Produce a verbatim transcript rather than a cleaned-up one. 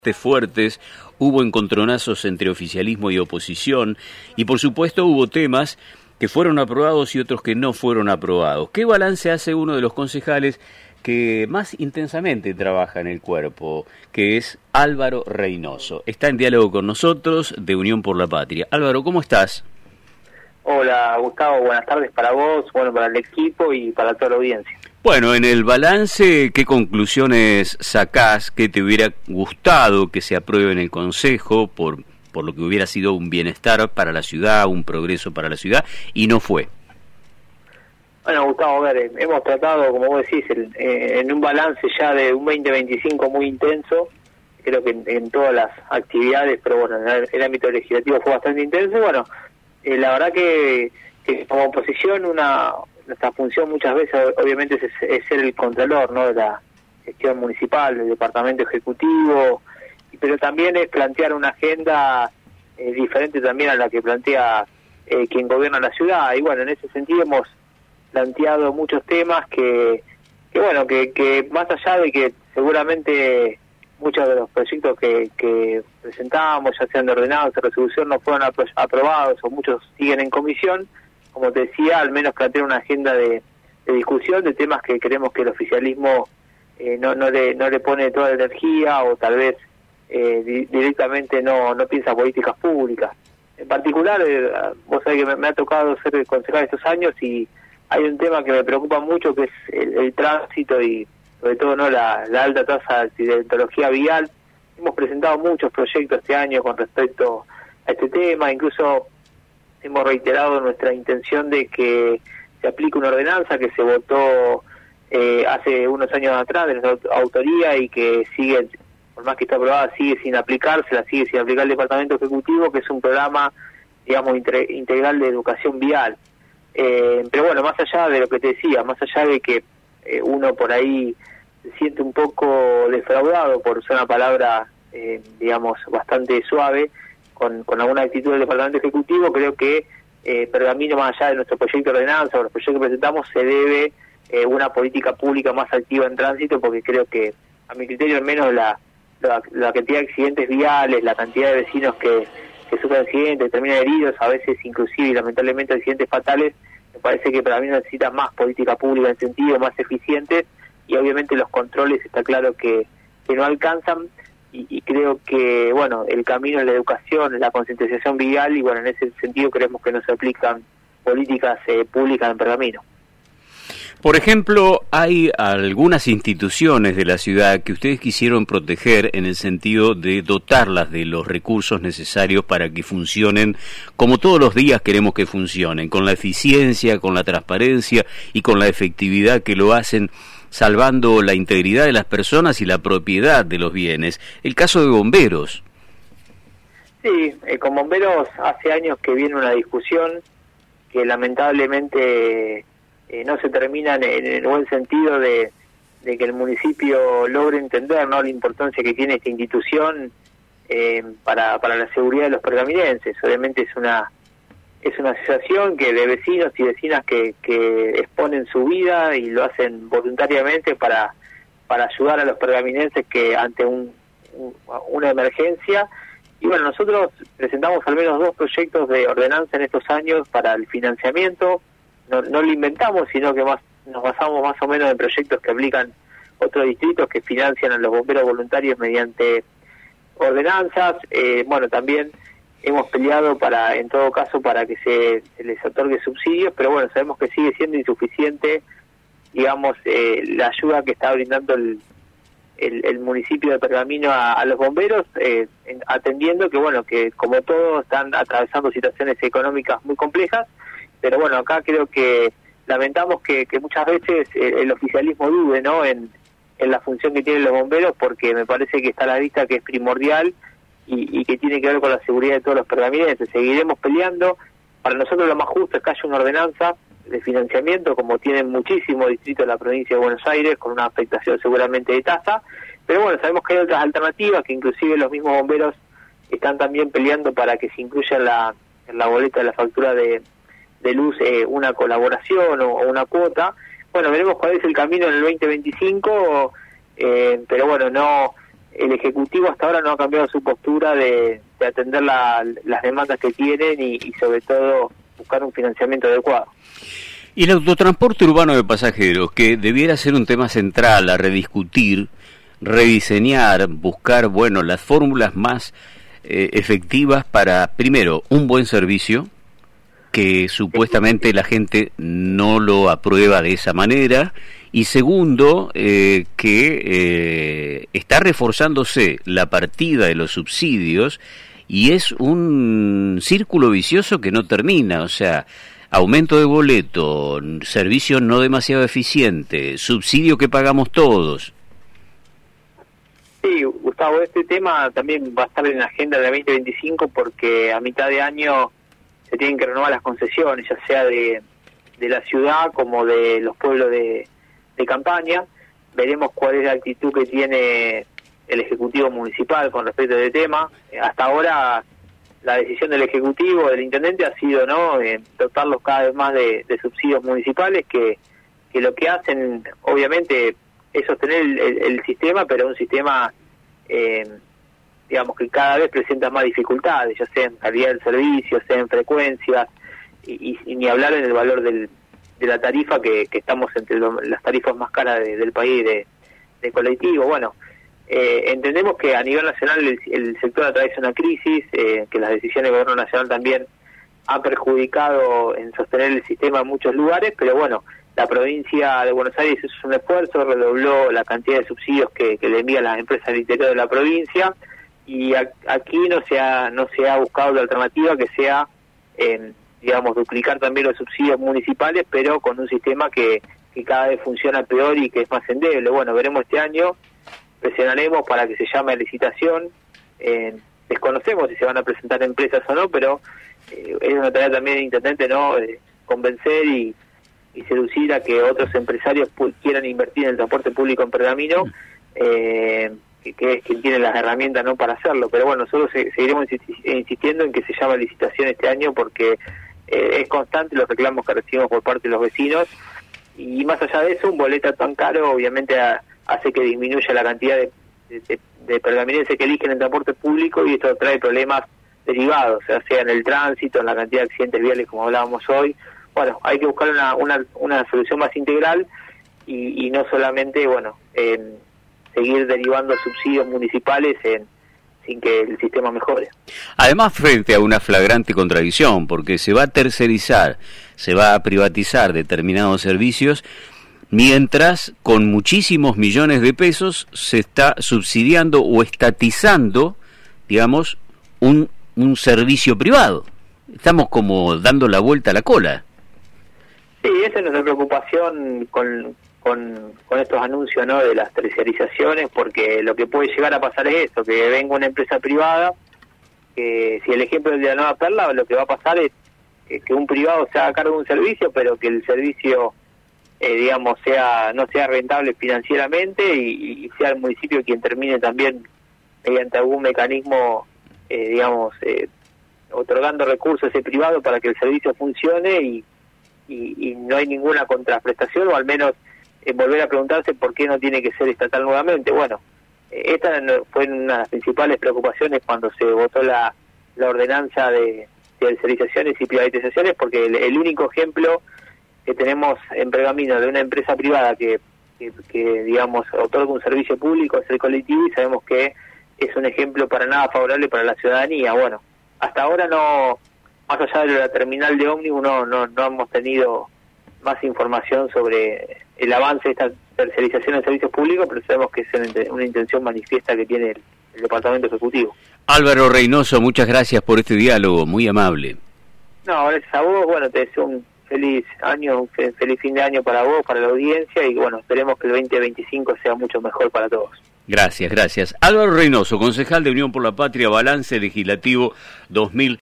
fuertes, hubo encontronazos entre oficialismo y oposición y por supuesto hubo temas que fueron aprobados y otros que no fueron aprobados. ¿Qué balance hace uno de los concejales que más intensamente trabaja en el cuerpo, que es Álvaro Reynoso? Está en diálogo con nosotros de Unión por la Patria. Álvaro, ¿cómo estás? Hola Gustavo, buenas tardes para vos, bueno, para el equipo y para toda la audiencia. Bueno, en el balance, ¿qué conclusiones sacás? ¿Qué te hubiera gustado que se apruebe en el Consejo por, por lo que hubiera sido un bienestar para la ciudad, un progreso para la ciudad, y no fue? Bueno, Gustavo, a ver, hemos tratado, como vos decís, el, eh, en un balance ya de un veinte veinticinco muy intenso, creo que en, en todas las actividades, pero bueno, en el, el ámbito legislativo fue bastante intenso. Bueno, eh, la verdad que, que como oposición una... nuestra función muchas veces obviamente es, es ser el contralor, ¿no?, de la gestión municipal, del departamento ejecutivo, pero también es plantear una agenda eh, diferente también a la que plantea eh, quien gobierna la ciudad. Y bueno, en ese sentido hemos planteado muchos temas que, que bueno, que, que más allá de que seguramente muchos de los proyectos que, que presentábamos, ya sean de ordenanza o resolución, no fueron apro aprobados o muchos siguen en comisión. Como te decía, al menos plantear una agenda de, de discusión de temas que creemos que el oficialismo eh, no, no le no le pone toda la energía o tal vez eh, di directamente no no piensa políticas públicas. En particular, eh, vos sabés que me, me ha tocado ser concejal estos años y hay un tema que me preocupa mucho, que es el, el tránsito y sobre todo no la, la alta tasa de accidentología vial. Hemos presentado muchos proyectos este año con respecto a este tema, incluso hemos reiterado nuestra intención de que se aplique una ordenanza que se votó eh, hace unos años atrás de nuestra autoría y que sigue, por más que está aprobada, sigue sin aplicarse, la sigue sin aplicar el Departamento Ejecutivo, que es un programa, digamos, integral de educación vial. Eh, pero bueno, más allá de lo que te decía, más allá de que eh, uno por ahí se siente un poco defraudado, por usar una palabra, eh, digamos, bastante suave, Con, con alguna actitud del Departamento Ejecutivo, creo que eh, Pergamino, más allá de nuestro proyecto de ordenanza o los proyectos que presentamos, se debe eh, una política pública más activa en tránsito, porque creo que, a mi criterio al menos, la, la, la cantidad de accidentes viales, la cantidad de vecinos que, que sufren accidentes, que terminan heridos, a veces inclusive y lamentablemente accidentes fatales, me parece que Pergamino necesita más política pública en sentido, más eficientes, y obviamente los controles está claro que, que no alcanzan. Y, y creo que, bueno, el camino es la educación, es la concientización vial, y bueno, en ese sentido creemos que no se aplican políticas eh, públicas en Pergamino. Por ejemplo, hay algunas instituciones de la ciudad que ustedes quisieron proteger en el sentido de dotarlas de los recursos necesarios para que funcionen como todos los días queremos que funcionen, con la eficiencia, con la transparencia y con la efectividad que lo hacen, salvando la integridad de las personas y la propiedad de los bienes. El caso de bomberos. Sí, eh, con bomberos hace años que viene una discusión que lamentablemente eh, no se termina en, en el buen sentido de, de que el municipio logre entender, ¿no?, la importancia que tiene esta institución eh, para, para la seguridad de los pergaminenses. Obviamente es una es una asociación que de vecinos y vecinas que, que exponen su vida y lo hacen voluntariamente para, para ayudar a los pergaminenses que ante un, un, una emergencia. Y bueno, nosotros presentamos al menos dos proyectos de ordenanza en estos años para el financiamiento. No, no lo inventamos, sino que más nos basamos más o menos en proyectos que aplican otros distritos que financian a los bomberos voluntarios mediante ordenanzas. Eh, bueno, también hemos peleado para, en todo caso, para que se, se les otorgue subsidios, pero bueno, sabemos que sigue siendo insuficiente, digamos, eh, la ayuda que está brindando el, el, el municipio de Pergamino a, a los bomberos, eh, en, atendiendo que, bueno, que como todos están atravesando situaciones económicas muy complejas, pero bueno, acá creo que lamentamos que, que muchas veces el, el oficialismo dude, ¿no?, en, en la función que tienen los bomberos, porque me parece que está a la vista que es primordial Y, y que tiene que ver con la seguridad de todos los pergaminenses. Seguiremos peleando. Para nosotros lo más justo es que haya una ordenanza de financiamiento, como tienen muchísimos distritos de la provincia de Buenos Aires, con una afectación seguramente de tasa, pero bueno, sabemos que hay otras alternativas, que inclusive los mismos bomberos están también peleando para que se incluya en la, en la boleta de la factura de, de luz eh, una colaboración o, o una cuota. Bueno, veremos cuál es el camino en el veinte veinticinco, eh, pero bueno, no el Ejecutivo hasta ahora no ha cambiado su postura de, de atender la, las demandas que tienen y, y sobre todo buscar un financiamiento adecuado. Y el autotransporte urbano de pasajeros, que debiera ser un tema central a rediscutir, rediseñar, buscar, bueno, las fórmulas más eh, efectivas para, primero, un buen servicio, que supuestamente la gente no lo aprueba de esa manera, y segundo, eh, que eh, está reforzándose la partida de los subsidios y es un círculo vicioso que no termina, o sea, aumento de boleto, servicio no demasiado eficiente, subsidio que pagamos todos. Sí, Gustavo, este tema también va a estar en la agenda de la veinte veinticinco porque a mitad de año se tienen que renovar las concesiones, ya sea de, de la ciudad como de los pueblos de, de campaña. Veremos cuál es la actitud que tiene el Ejecutivo Municipal con respecto a este tema. Hasta ahora la decisión del Ejecutivo, del Intendente, ha sido no eh, dotarlos cada vez más de, de subsidios municipales que, que lo que hacen, obviamente, es sostener el, el, el sistema, pero un sistema... Eh, digamos que cada vez presenta más dificultades, ya sea en calidad del servicio, sea en frecuencias, y, y, y ni hablar en el valor del, de la tarifa, que, que estamos entre lo, las tarifas más caras de, del país de, de colectivo. Bueno, eh, entendemos que a nivel nacional el, el sector atraviesa una crisis, eh, que las decisiones del gobierno nacional también han perjudicado en sostener el sistema en muchos lugares, pero bueno, la provincia de Buenos Aires hizo un esfuerzo, redobló la cantidad de subsidios que, que le envían las empresas al interior de la provincia, y a, aquí no se ha no se ha buscado la alternativa que sea eh, digamos duplicar también los subsidios municipales, pero con un sistema que, que cada vez funciona peor y que es más endeble. Bueno, veremos este año, presionaremos para que se llame a licitación, eh, desconocemos si se van a presentar empresas o no, pero eh, es una tarea también del intendente, no eh, convencer y, y seducir a que otros empresarios quieran invertir en el transporte público en Pergamino, eh, que, que es quien tiene las herramientas no para hacerlo. Pero bueno, nosotros seguiremos insistiendo en que se llame a licitación este año porque eh, es constante los reclamos que recibimos por parte de los vecinos, y más allá de eso, un boleto tan caro obviamente a, hace que disminuya la cantidad de, de, de pergaminenses que eligen el transporte público, y esto trae problemas derivados, o sea en el tránsito, en la cantidad de accidentes viales como hablábamos hoy. Bueno, hay que buscar una, una, una solución más integral y, y no solamente, bueno, en seguir derivando subsidios municipales en, sin que el sistema mejore. Además, frente a una flagrante contradicción, porque se va a tercerizar, se va a privatizar determinados servicios, mientras con muchísimos millones de pesos se está subsidiando o estatizando, digamos, un, un servicio privado. Estamos como dando la vuelta a la cola. Sí, esa es nuestra preocupación con, con, con estos anuncios, ¿no?, de las tercerizaciones, porque lo que puede llegar a pasar es esto, que venga una empresa privada, que si el ejemplo de la Nueva Perla, lo que va a pasar es que, que un privado se haga cargo de un servicio, pero que el servicio, eh, digamos, sea no sea rentable financieramente, y, y sea el municipio quien termine también, mediante algún mecanismo, eh, digamos, eh, otorgando recursos a ese privado para que el servicio funcione, y Y, y no hay ninguna contraprestación, o al menos eh, volver a preguntarse por qué no tiene que ser estatal nuevamente. Bueno, eh, esta fue una de las principales preocupaciones cuando se votó la, la ordenanza de tercerizaciones y privatizaciones, porque el, el único ejemplo que tenemos en Pergamino de una empresa privada que, que, que digamos, otorga un servicio público es el colectivo, y sabemos que es un ejemplo para nada favorable para la ciudadanía. Bueno, hasta ahora no... Más allá de la terminal de ómnibus, no, no, no hemos tenido más información sobre el avance de esta tercerización de servicios públicos, pero sabemos que es una intención manifiesta que tiene el, el Departamento Ejecutivo. Álvaro Reynoso, muchas gracias por este diálogo, muy amable. No, gracias a vos, bueno, te deseo un feliz año, un feliz fin de año para vos, para la audiencia, y bueno, esperemos que el veinte veinticinco sea mucho mejor para todos. Gracias, gracias. Álvaro Reynoso, concejal de Unión por la Patria, balance legislativo dos mil